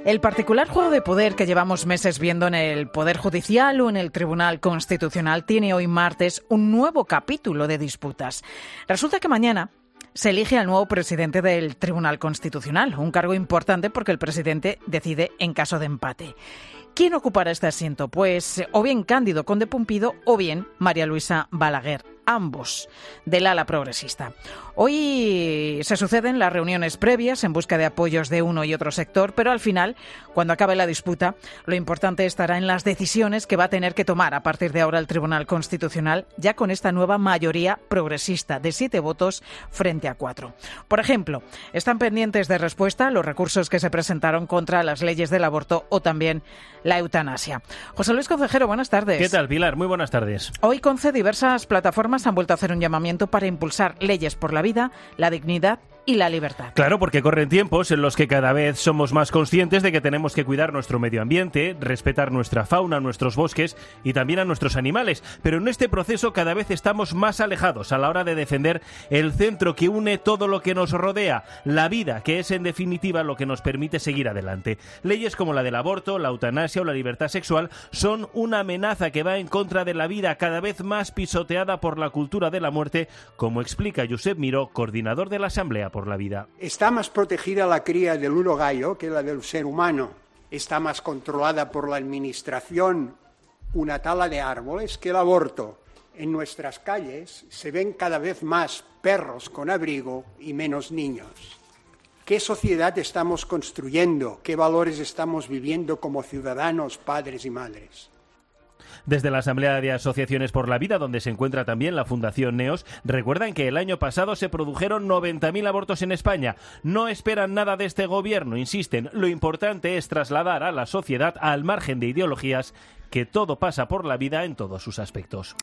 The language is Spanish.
El particular juego de poder que llevamos meses viendo en el Poder Judicial o en el Tribunal Constitucional tiene hoy martes un nuevo capítulo de disputas. Resulta que mañana se elige al nuevo presidente del Tribunal Constitucional, un cargo importante porque el presidente decide en caso de empate. ¿Quién ocupará este asiento? Pues o bien Cándido Conde Pumpido o bien María Luisa Balaguer, ambos del ala progresista. Hoy se suceden las reuniones previas en busca de apoyos de uno y otro sector, pero al final, cuando acabe la disputa, lo importante estará en las decisiones que va a tener que tomar a partir de ahora el Tribunal Constitucional, ya con esta nueva mayoría progresista de 7 votos frente a 4. Por ejemplo, están pendientes de respuesta los recursos que se presentaron contra las leyes del aborto o también la eutanasia. José Luis Concejero, buenas tardes. ¿Qué tal, Pilar? Muy buenas tardes. Hoy, CONCE, diversas plataformas han vuelto a hacer un llamamiento para impulsar leyes por la vida, la dignidad y la libertad. Claro, porque corren tiempos en los que cada vez somos más conscientes de que tenemos que cuidar nuestro medio ambiente, respetar nuestra fauna, nuestros bosques y también a nuestros animales. Pero en este proceso cada vez estamos más alejados a la hora de defender el centro que une todo lo que nos rodea, la vida, que es en definitiva lo que nos permite seguir adelante. Leyes como la del aborto, la eutanasia o la libertad sexual son una amenaza que va en contra de la vida, cada vez más pisoteada por la cultura de la muerte, como explica Josep Miró, coordinador de la Asamblea por la Vida. Está más protegida la cría del urogallo que la del ser humano. Está más controlada por la administración una tala de árboles que el aborto. En nuestras calles se ven cada vez más perros con abrigo y menos niños. ¿Qué sociedad estamos construyendo? ¿Qué valores estamos viviendo como ciudadanos, padres y madres? Desde la Asamblea de Asociaciones por la Vida, donde se encuentra también la Fundación NEOS, recuerdan que el año pasado se produjeron 90.000 abortos en España. No esperan nada de este gobierno, insisten. Lo importante es trasladar a la sociedad, al margen de ideologías, que todo pasa por la vida en todos sus aspectos.